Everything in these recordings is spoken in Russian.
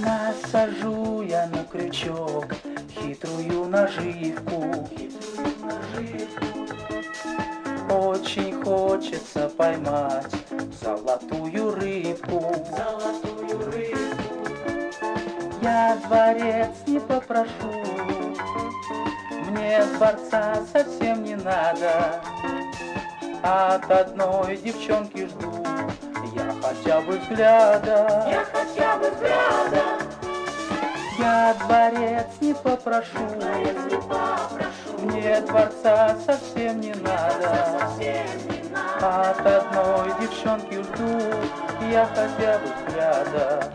Насажу я на крючок хитрую наживку. Очень хочется поймать золотую рыбку. Я дворец не попрошу, мне дворца совсем не надо. От одной девчонки жду я хотя бы взгляда. Я дворец не попрошу, мне дворца совсем не надо. От одной девчонки жду я хотя бы взгляда.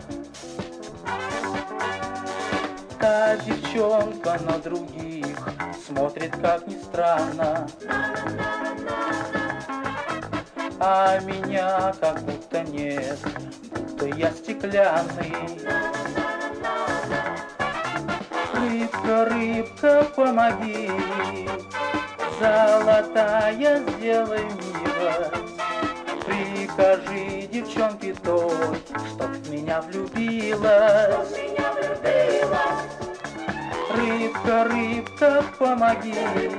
Та девчонка на других смотрит, как ни странно, а меня как будто нет, будто я стеклянный. Рыбка, рыбка, помоги, золотая, сделай милость. Прикажи девчонке той, чтоб в меня влюбилась. Рыбка, рыбка, помоги,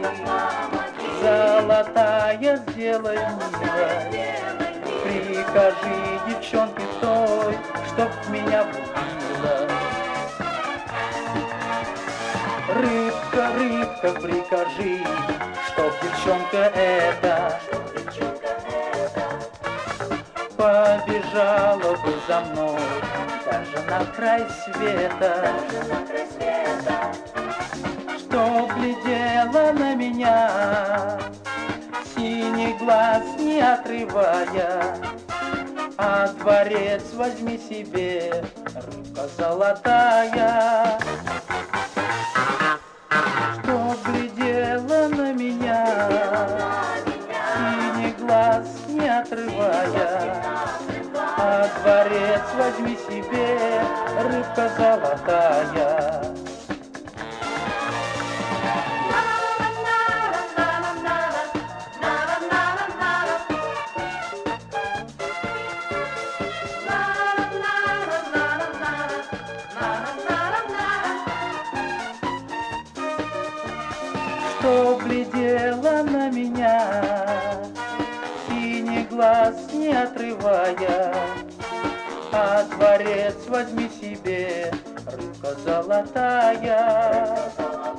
золотая, сделай милость. Прикажи девчонке той, чтоб в меня влюбилась. Рыбка, рыбка, прикажи, чтоб девчонка эта побежала бы за мной даже на край света, чтоб глядела на меня, синий глаз не отрывая. А дворец возьми себе, рыбка золотая. Чтоб глядела на меня, синий глаз не отрывая. А дворец возьми себе, рыбка золотая. Что глядела на меня, синий глаз не отрывая. А дворец возьми себе, рыбка золотая.